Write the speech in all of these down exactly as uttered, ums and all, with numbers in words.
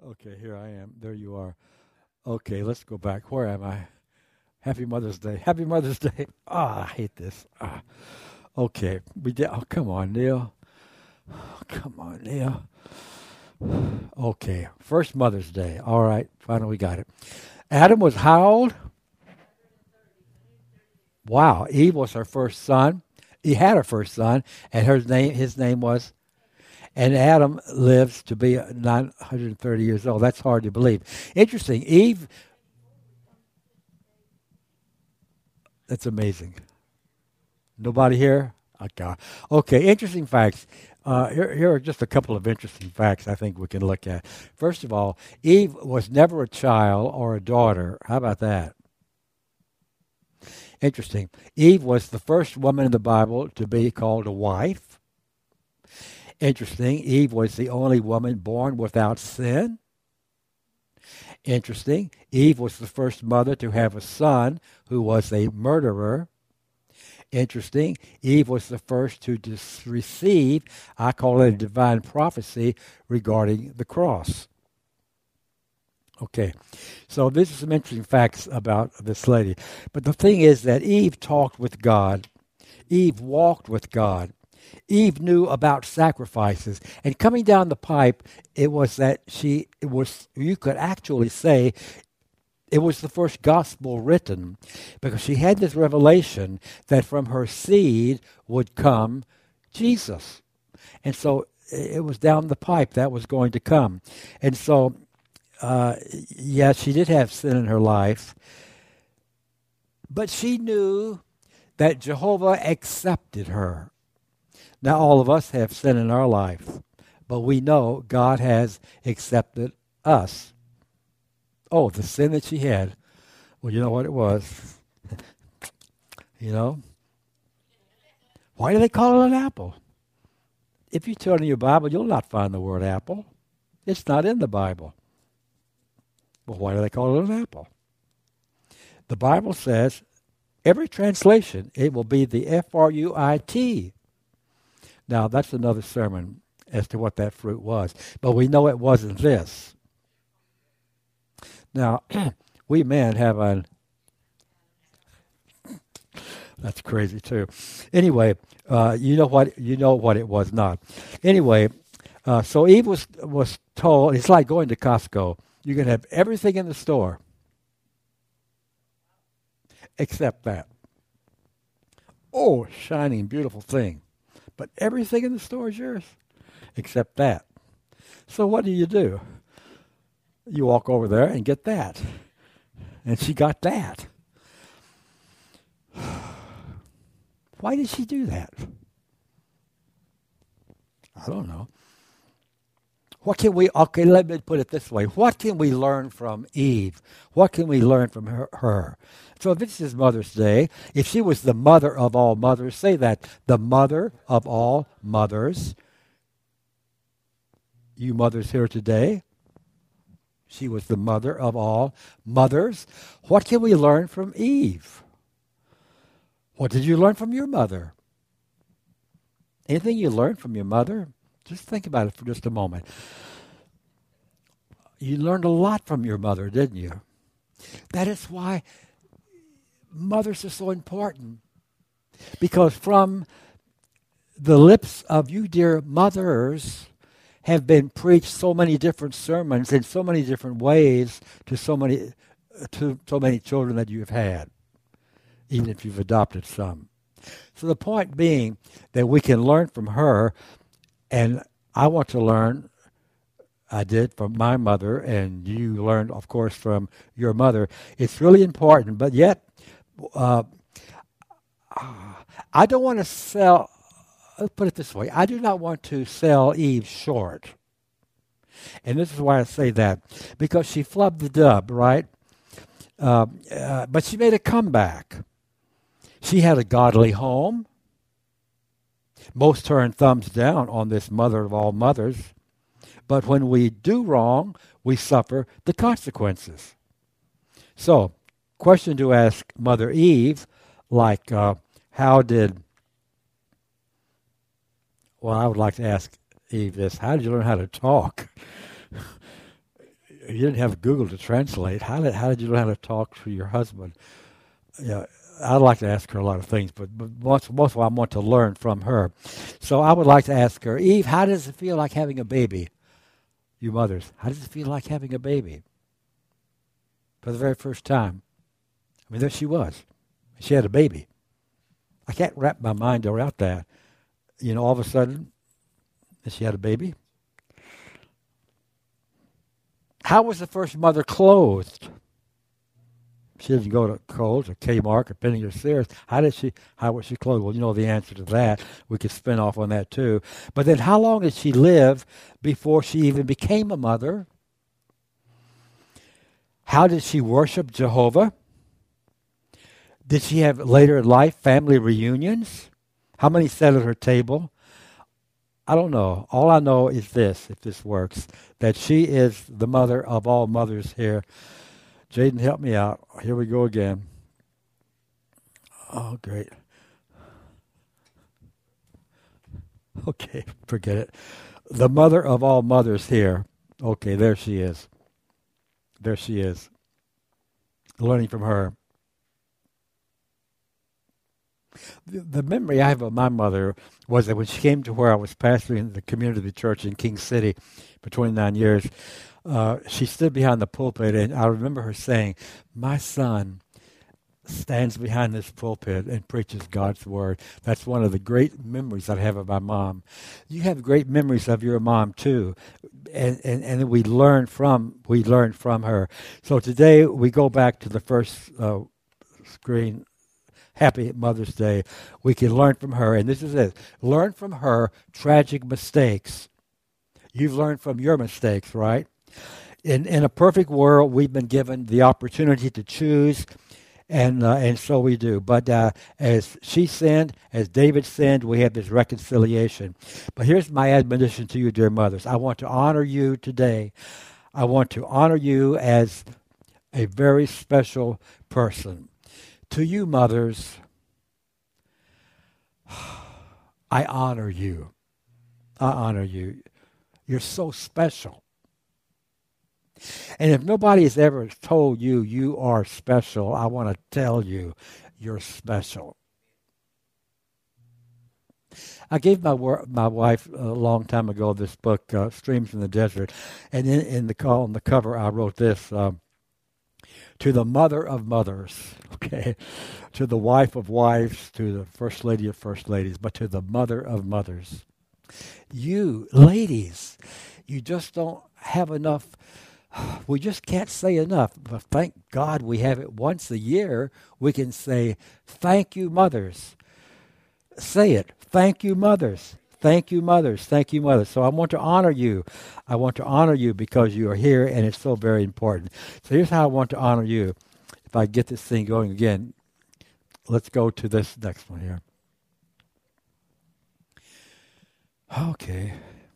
Okay, here I am. There you are. Okay, let's go back. Where am I? Happy Mother's Day. Happy Mother's Day. Ah, I hate this. Ah. Okay, we did. Oh, come on, Neil. Oh, come on, Neil. Okay, first Mother's Day. All right, finally we got it. Adam was how old? Wow, Eve was her first son. He had her first son, and her name, his name was, and Adam lives to be nine hundred thirty years old. That's hard to believe. Interesting. Eve, that's amazing. Nobody here? Okay. Okay, interesting facts. Uh, here, here are just a couple of interesting facts I think we can look at. First of all, Eve was never a child or a daughter. How about that? Interesting. Eve was the first woman in the Bible to be called a wife. Interesting. Eve was the only woman born without sin. Interesting. Eve was the first mother to have a son who was a murderer. Interesting. Eve was the first to dis- receive, I call it a divine prophecy regarding the cross. Okay, so these are some interesting facts about this lady. But the thing is that Eve talked with God. Eve walked with God. Eve knew about sacrifices. And coming down the pipe, it was that she, it was, you could actually say, it was the first gospel written because she had this revelation that from her seed would come Jesus. And so it was down the pipe that was going to come. And so, uh, yeah, she did have sin in her life, but she knew that Jehovah accepted her. Now, all of us have sin in our life, but we know God has accepted us. Oh, the sin that she had. Well, you know what it was. You know? Why do they call it an apple? If you turn in your Bible, you'll not find the word apple. It's not in the Bible. Well, why do they call it an apple? The Bible says, every translation, it will be the F R U I T. Now, that's another sermon as to what that fruit was. But we know it wasn't this. Now, we men have an... That's crazy, too. Anyway, uh, you know what you know what it was not. Anyway, uh, so Eve was, was told, it's like going to Costco. You can have everything in the store except that. Oh, shining, beautiful thing. But everything in the store is yours except that. So what do you do? You walk over there and get that. And she got that. Why did she do that? I don't know. What can we, okay, let me put it this way. What can we learn from Eve? What can we learn from her? her? So this is Mother's Day. If she was the mother of all mothers, say that, the mother of all mothers. You mothers here today, she was the mother of all mothers. What can we learn from Eve? What did you learn from your mother? Anything you learned from your mother? Just think about it for just a moment. You learned a lot from your mother, didn't you? That is why mothers are so important. Because from the lips of you, dear mothers, have been preached so many different sermons in so many different ways to so many to so many children that you've had, even if you've adopted some. So the point being that we can learn from her, and I want to learn, I did from my mother, and you learned, of course, from your mother. It's really important, but yet uh, I don't want to sell, let's put it this way, I do not want to sell Eve short. And this is why I say that. Because she flubbed the dub, right? Uh, uh, but she made a comeback. She had a godly home. Most turn thumbs down on this mother of all mothers. But when we do wrong, we suffer the consequences. So, question to ask Mother Eve, like, uh, how did, well, I would like to ask Eve this, how did you learn how to talk? you didn't have Google to translate. How did how did you learn how to talk to your husband? Yeah, I'd like to ask her a lot of things, but, but most most of all, I want to learn from her. So I would like to ask her, Eve, how does it feel like having a baby? You mothers, how does it feel like having a baby? For the very first time. I mean, there she was. She had a baby. I can't wrap my mind around that. You know, all of a sudden, she had a baby. How was the first mother clothed? She didn't go to Kohl's or Kmart or Penny or Sears. How did she? How was she clothed? Well, you know the answer to that. We could spin off on that too. But then, how long did she live before she even became a mother? How did she worship Jehovah? Did she have later in life family reunions? How many sat at her table? I don't know. All I know is this, if this works, that she is the mother of all mothers here. Jaden, help me out. Here we go again. Oh, great. Okay, forget it. The mother of all mothers here. Okay, there she is. There she is. Learning from her. The, the memory I have of my mother was that when she came to where I was pastoring the community church in King City for twenty-nine years, uh, she stood behind the pulpit, and I remember her saying, "My son stands behind this pulpit and preaches God's word." That's one of the great memories I have of my mom. You have great memories of your mom too, and and, and we learn from we learn from her. So today we go back to the first uh, screen. Happy Mother's Day. We can learn from her, and this is it. Learn from her tragic mistakes. You've learned from your mistakes, right? In in a perfect world, we've been given the opportunity to choose, and uh, and so we do. But uh, as she sinned, as David sinned, we have this reconciliation. But here's my admonition to you, dear mothers. I want to honor you today. I want to honor you as a very special person. To you, mothers, I honor you. I honor you. You're so special. And if nobody has ever told you you are special, I want to tell you you're special. I gave my wor- my wife a long time ago this book, uh, Streams in the Desert, and in, in the call on the cover I wrote this. Um, To the mother of mothers, okay, to the wife of wives, to the first lady of first ladies, but to the mother of mothers. You, ladies, you just don't have enough, we just can't say enough, but thank God we have it once a year. We can say, thank you, mothers. Say it, thank you, mothers. Thank you, mothers. Thank you, mothers. So I want to honor you. I want to honor you because you are here, and it's so very important. So here's how I want to honor you. If I get this thing going again, let's go to this next one here. Okay.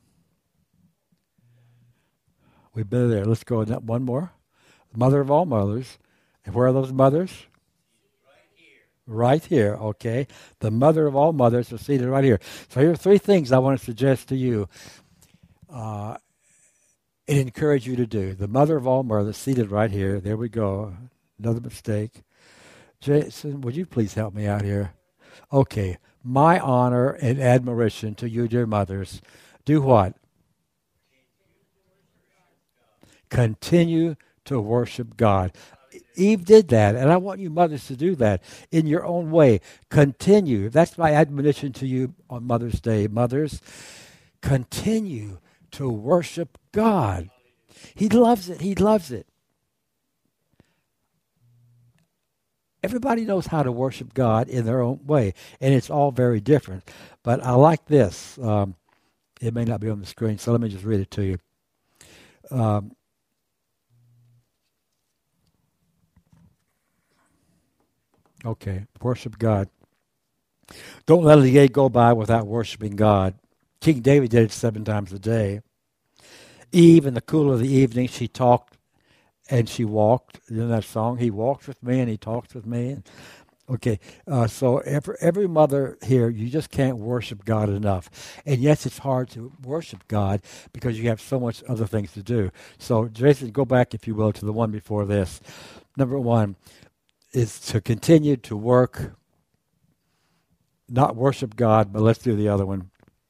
We've been there. Let's go one more. Mother of all mothers. And where are those mothers? Right here, okay? The mother of all mothers is seated right here. So here are three things I want to suggest to you uh, and encourage you to do. The mother of all mothers seated right here. There we go. Another mistake. Jason, would you please help me out here? Okay. My honor and admiration to you, dear mothers. Do what? Continue to worship God. Eve did that, and I want you mothers to do that in your own way. Continue. That's my admonition to you on Mother's Day. Mothers, continue to worship God. He loves it. He loves it. Everybody knows how to worship God in their own way, and it's all very different. But I like this. Um, it may not be on the screen, so let me just read it to you. Um, Okay, worship God. Don't let a day go by without worshiping God. King David did it seven times a day. Eve, in the cool of the evening, she talked and she walked. In that song, he walks with me and he talks with me. Okay, uh, so every, every mother here, you just can't worship God enough. And yes, it's hard to worship God because you have so much other things to do. So, Jason, go back, if you will, to the one before this. Number one is to continue to work, not worship God, but let's do the other one.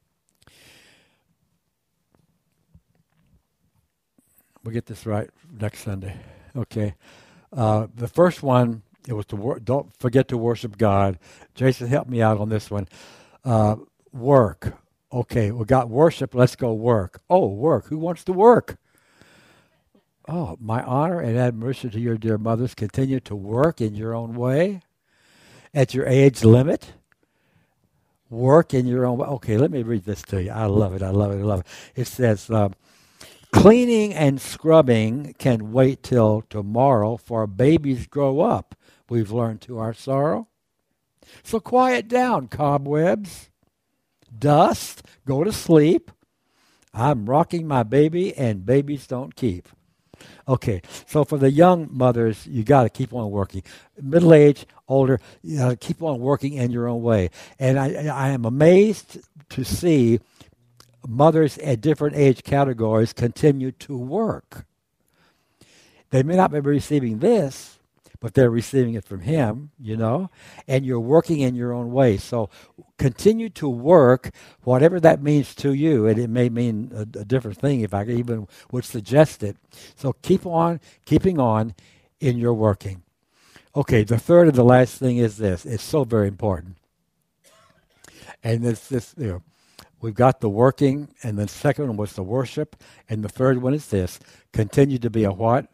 We'll get this right next Sunday. Okay. Uh, the first one, it was to wor- don't forget to worship God. Jason, help me out on this one. Uh, work. Okay, we got worship. Let's go work. Oh, work. Who wants to work? Oh, my honor and admiration to your dear mothers. Continue to work in your own way at your age limit. Work in your own way. Okay, let me read this to you. I love it. I love it. I love it. It says, uh, cleaning and scrubbing can wait till tomorrow, for babies grow up. We've learned to our sorrow. So quiet down, cobwebs, dust, go to sleep. I'm rocking my baby, and babies don't keep. Okay, so for the young mothers, you got to keep on working. Middle age, older, you got to keep on working in your own way. And I, I am amazed to see mothers at different age categories continue to work. They may not be receiving this, but they're receiving it from Him, you know, and you're working in your own way. So continue to work, whatever that means to you, and it may mean a, a different thing if I even would suggest it. So keep on keeping on in your working. Okay, the third and the last thing is this. It's so very important. And it's this, you know, we've got the working, and the second one was the worship, and the third one is this. Continue to be a what?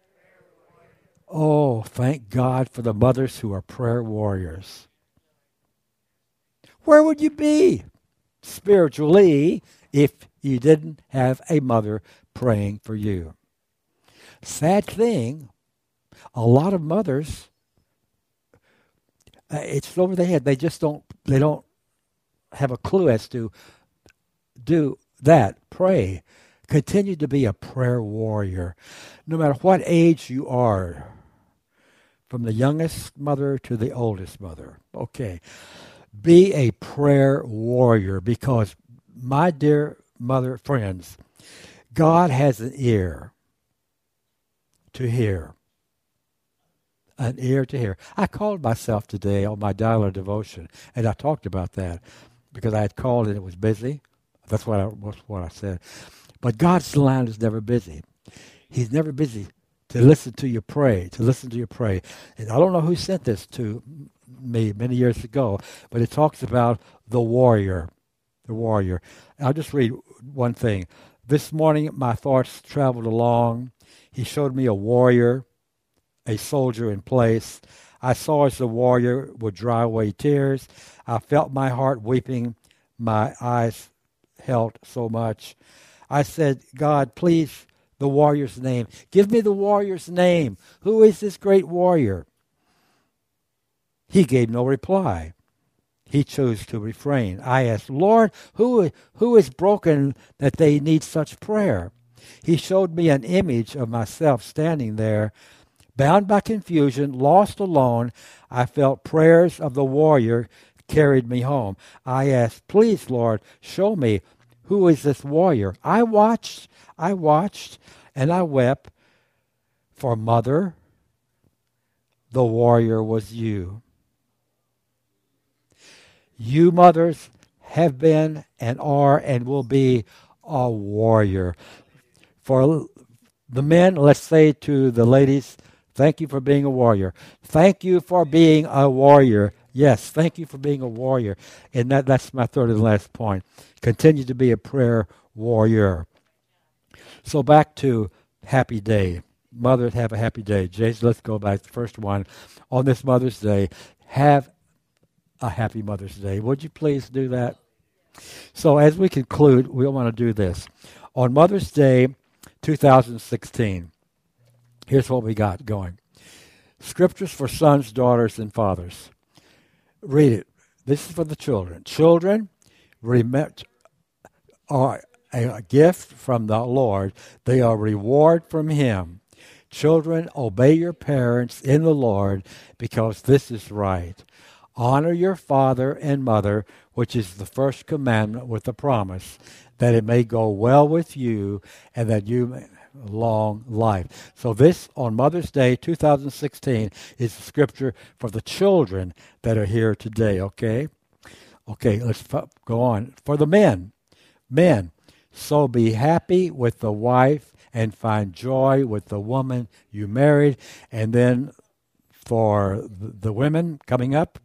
Oh, thank God for the mothers who are prayer warriors. Where would you be spiritually if you didn't have a mother praying for you? Sad thing, a lot of mothers, uh, it's over their head. They just don't, they don't have a clue as to do that. Pray. Continue to be a prayer warrior. No matter what age you are, from the youngest mother to the oldest mother. Okay. Be a prayer warrior, because, my dear mother friends, God has an ear to hear. An ear to hear. I called myself today on my dialer devotion, and I talked about that because I had called and it was busy. That's what I, was what I said. But God's line is never busy. He's never busy to listen to you pray, to listen to you pray. And I don't know who sent this to me many years ago, but it talks about the warrior, the warrior. I'll just read one thing. This morning, my thoughts traveled along. He showed me a warrior, a soldier in place. I saw as the warrior would dry away tears. I felt my heart weeping. My eyes held so much. I said, God, please, the warrior's name. Give me the warrior's name. Who is this great warrior? He gave no reply. He chose to refrain. I asked, Lord, who, who is broken that they need such prayer? He showed me an image of myself standing there, bound by confusion, lost alone. I felt prayers of the warrior carried me home. I asked, please, Lord, show me, who is this warrior? I watched, I watched, and I wept, for mother, the warrior was you. You mothers have been and are and will be a warrior. For the men, let's say to the ladies, thank you for being a warrior. Thank you for being a warrior. Yes, thank you for being a warrior. And that, that's my third and last point. Continue to be a prayer warrior. So back to happy day. Mothers, have a happy day. Jason, let's go back to the first one. On this Mother's Day, have a happy Mother's Day. Would you please do that? So as we conclude, we want to do this. On Mother's Day two thousand sixteen, here's what we got going. Scriptures for sons, daughters, and fathers. Read it. This is for the children. Children remember, are a gift from the Lord. They are reward from Him. Children, obey your parents in the Lord, because this is right. Honor your father and mother, which is the first commandment with the promise, that it may go well with you and that you may have long life. So this, on Mother's Day two thousand sixteen, is the scripture for the children that are here today, okay? Okay, let's f- go on. For the men, men, so be happy with the wife and find joy with the woman you married. And then for the women coming up,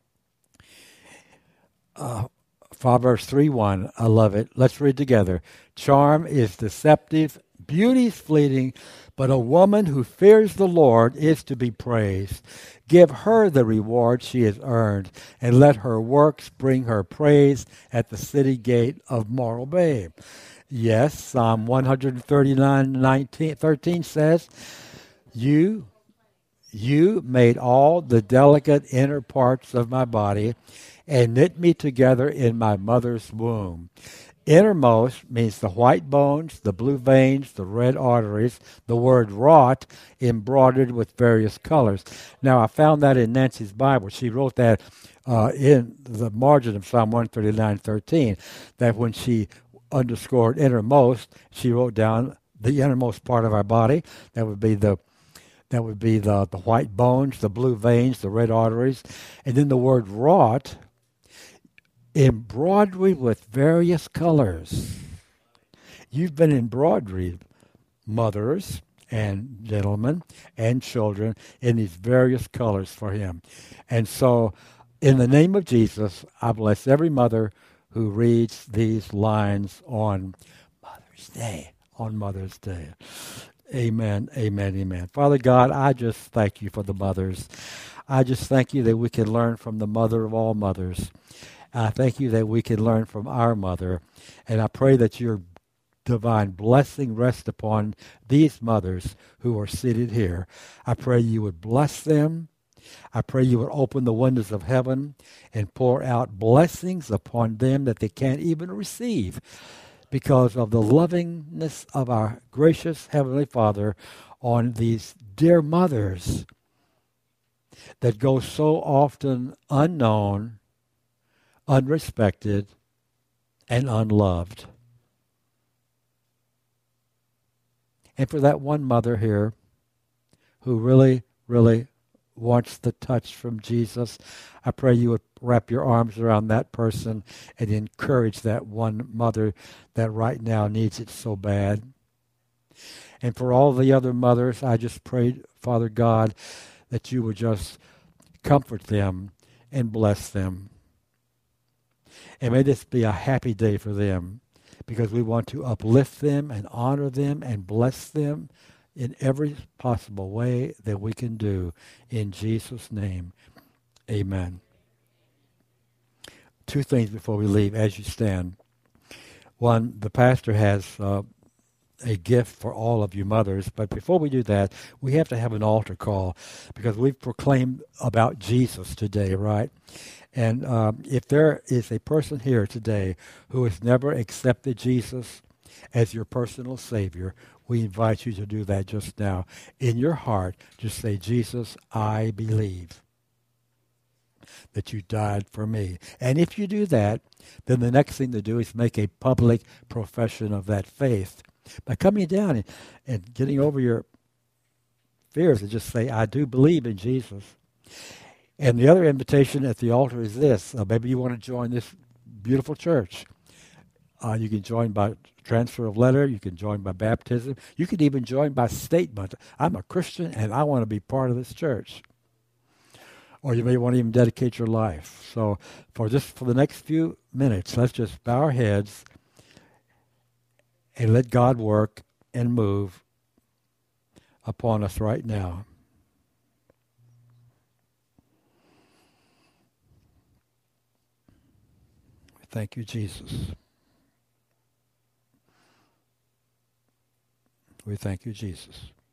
uh, Proverbs three one, I love it. Let's read together. Charm is deceptive, beauty is fleeting, but a woman who fears the Lord is to be praised. Give her the reward she has earned, and let her works bring her praise at the city gate of Morro Bay. Yes, Psalm one thirty-nine, nineteen, thirteen says, You, you made all the delicate inner parts of my body and knit me together in my mother's womb. Innermost means the white bones, the blue veins, the red arteries, the word wrought, embroidered with various colors. Now, I found that in Nancy's Bible. She wrote that uh, in the margin of Psalm one thirty-nine, thirteen, that when she underscored innermost, she wrote down the innermost part of our body. That would be the that would be the, the white bones, the blue veins, the red arteries. And then the word wrought, embroidery with various colors. You've been embroidered, mothers and gentlemen and children, in these various colors for him. And so, in the name of Jesus, I bless every mother who reads these lines on Mother's Day, on Mother's Day. Amen, amen, amen. Father God, I just thank you for the mothers. I just thank you that we can learn from the mother of all mothers. I thank you that we can learn from our mother. And I pray that your divine blessing rest upon these mothers who are seated here. I pray you would bless them. I pray you would open the windows of heaven and pour out blessings upon them that they can't even receive, because of the lovingness of our gracious Heavenly Father on these dear mothers that go so often unknown, unrespected, and unloved. And for that one mother here who really, really wants the touch from Jesus, I pray you would wrap your arms around that person and encourage that one mother that right now needs it so bad. And for all the other mothers, I just pray, Father God, that you would just comfort them and bless them. And may this be a happy day for them, because we want to uplift them and honor them and bless them in every possible way that we can do. In Jesus' name, amen. Two things before we leave as you stand. One, the pastor has uh, a gift for all of you mothers, but before we do that, we have to have an altar call, because we've proclaimed about Jesus today, right? And um, if there is a person here today who has never accepted Jesus as your personal Savior, we invite you to do that just now. In your heart, just say, Jesus, I believe that you died for me. And if you do that, then the next thing to do is make a public profession of that faith by coming down and, and getting over your fears and just say, I do believe in Jesus. And the other invitation at the altar is this. Uh, maybe you want to join this beautiful church. Uh, you can join by transfer of letter. You can join by baptism. You can even join by statement. I'm a Christian and I want to be part of this church. Or you may want to even dedicate your life. So for just for the next few minutes, let's just bow our heads and let God work and move upon us right now. Thank you, Jesus. We thank you, Jesus.